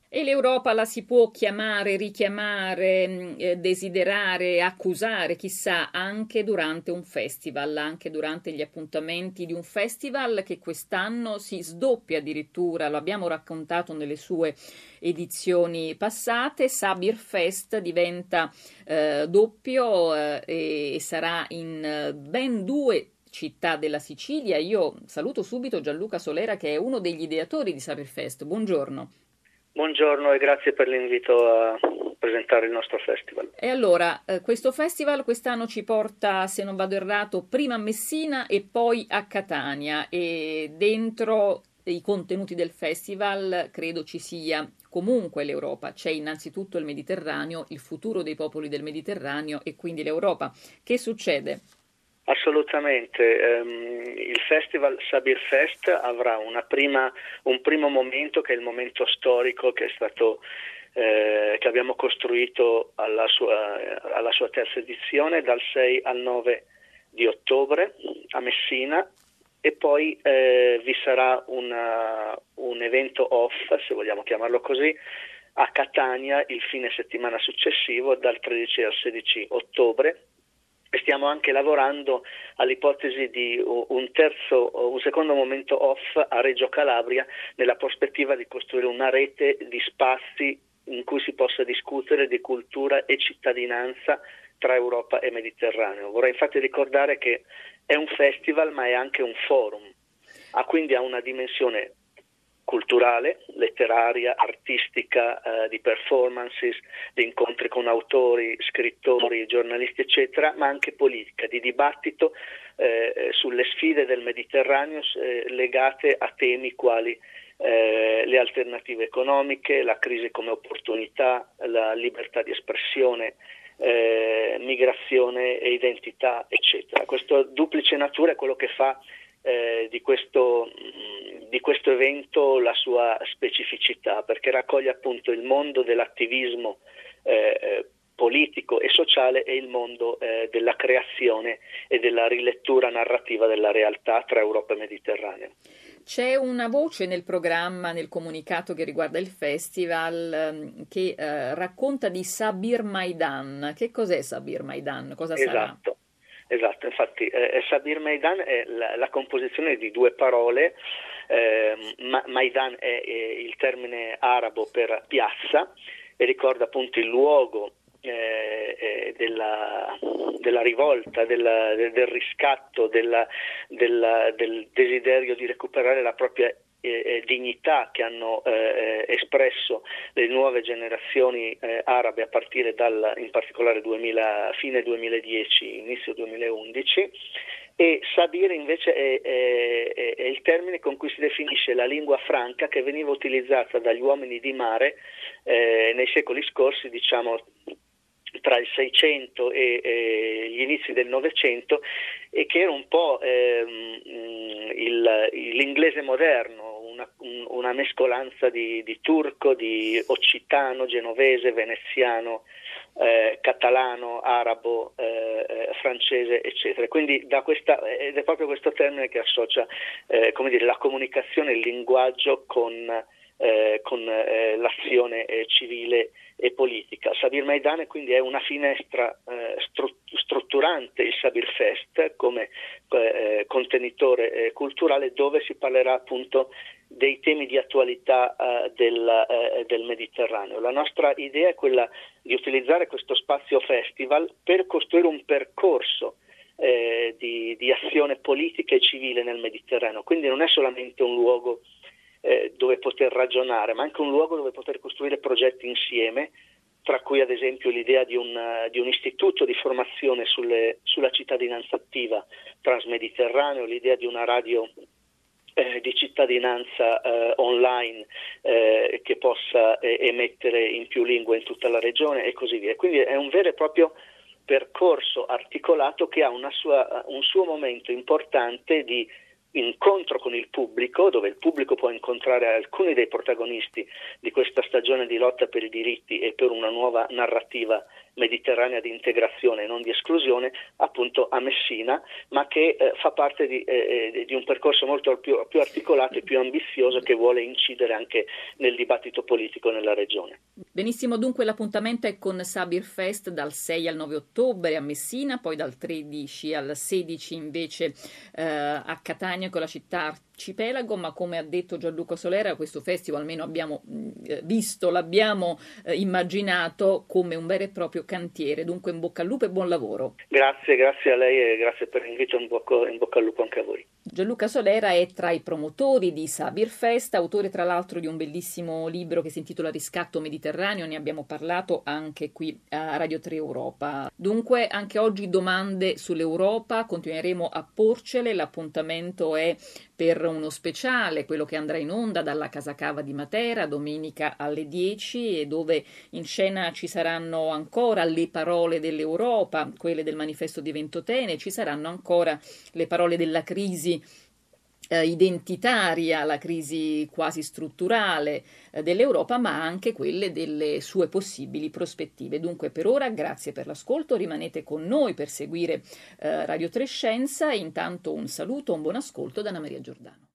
E l'Europa la si può chiamare, richiamare, desiderare, accusare, chissà, anche durante un festival, anche durante gli appuntamenti di un festival che quest'anno si sdoppia addirittura, lo abbiamo raccontato nelle sue edizioni passate. Sabir Fest diventa doppio e sarà in ben due città della Sicilia. Io saluto subito Gianluca Solera, che è uno degli ideatori di Sabir Fest. Buongiorno. Buongiorno e grazie per l'invito a presentare il nostro festival. E allora, questo festival quest'anno ci porta, se non vado errato, prima a Messina e poi a Catania, e dentro i contenuti del festival credo ci sia comunque l'Europa. C'è innanzitutto il Mediterraneo, il futuro dei popoli del Mediterraneo e quindi l'Europa. Che succede? Assolutamente, il festival Sabir Fest avrà un primo momento che è il momento storico che abbiamo costruito alla sua terza edizione dal 6 al 9 di ottobre a Messina, e poi vi sarà un evento off, se vogliamo chiamarlo così, a Catania il fine settimana successivo dal 13 al 16 ottobre. Stiamo anche lavorando all'ipotesi di un secondo momento off a Reggio Calabria, nella prospettiva di costruire una rete di spazi in cui si possa discutere di cultura e cittadinanza tra Europa e Mediterraneo. Vorrei infatti ricordare che è un festival, ma è anche un forum. Quindi ha una dimensione culturale, letteraria, artistica, di performances, di incontri con autori, scrittori, giornalisti, eccetera, ma anche politica, di dibattito sulle sfide del Mediterraneo legate a temi quali le alternative economiche, la crisi come opportunità, la libertà di espressione, migrazione e identità, eccetera. Questa duplice natura è quello che fa di questo evento la sua specificità, perché raccoglie appunto il mondo dell'attivismo politico e sociale e il mondo della creazione e della rilettura narrativa della realtà tra Europa e Mediterraneo. C'è una voce nel programma, nel comunicato che riguarda il festival, che racconta di Sabir Maidan. Che cos'è Sabir Maidan? Cosa sarà? Esatto, infatti Sabir Maidan è la composizione di due parole. Maidan è il termine arabo per piazza e ricorda appunto il luogo della rivolta, del riscatto, del desiderio di recuperare la propria dignità che hanno espresso le nuove generazioni arabe a partire in particolare fine 2010, inizio 2011. E Sabir invece è il termine con cui si definisce la lingua franca che veniva utilizzata dagli uomini di mare nei secoli scorsi, diciamo tra il 600 e gli inizi del Novecento, e che era un po' l'inglese moderno, una mescolanza di turco, di occitano, genovese, veneziano, catalano, arabo, francese, eccetera. Quindi ed è proprio questo termine che associa la comunicazione, il linguaggio con l'azione civile e politica. Sabir Maidan quindi è una finestra strutturante, il Sabir Fest, come contenitore culturale, dove si parlerà appunto dei temi di attualità del Mediterraneo. La nostra idea è quella di utilizzare questo spazio festival per costruire un percorso di azione politica e civile nel Mediterraneo. Quindi non è solamente un luogo dove poter ragionare, ma anche un luogo dove poter costruire progetti insieme, tra cui ad esempio l'idea di un istituto di formazione sulla cittadinanza attiva transmediterraneo, l'idea di una radio di cittadinanza online che possa emettere in più lingue in tutta la regione e così via. Quindi è un vero e proprio percorso articolato che ha un suo momento importante di incontro con il pubblico, dove il pubblico può incontrare alcuni dei protagonisti di questa stagione di lotta per i diritti e per una nuova narrativa mediterranea di integrazione e non di esclusione, appunto a Messina, ma che fa parte di un percorso molto più articolato e più ambizioso, che vuole incidere anche nel dibattito politico nella regione. Benissimo, dunque l'appuntamento è con Sabir Fest dal 6 al 9 ottobre a Messina, poi dal 13 al 16 invece a Catania con la città arcipelago, ma come ha detto Gianluca Solera, questo festival almeno abbiamo visto, l'abbiamo immaginato come un vero e proprio cantiere. Dunque in bocca al lupo e buon lavoro. Grazie a lei e grazie per l'invito, in bocca al lupo anche a voi. Gianluca Solera è tra i promotori di Sabir Fest, autore tra l'altro di un bellissimo libro che si intitola Riscatto Mediterraneo, ne abbiamo parlato anche qui a Radio 3 Europa. Dunque anche oggi domande sull'Europa, continueremo a porcele, l'appuntamento è per uno speciale, quello che andrà in onda dalla Casa Cava di Matera domenica alle 10, e dove in scena ci saranno ancora le parole dell'Europa, quelle del manifesto di Ventotene, ci saranno ancora le parole della crisi identitaria, la crisi quasi strutturale dell'Europa, ma anche quelle delle sue possibili prospettive. Dunque per ora grazie per l'ascolto, rimanete con noi per seguire Radio 3 Scienza e intanto un saluto, un buon ascolto da Anna Maria Giordano.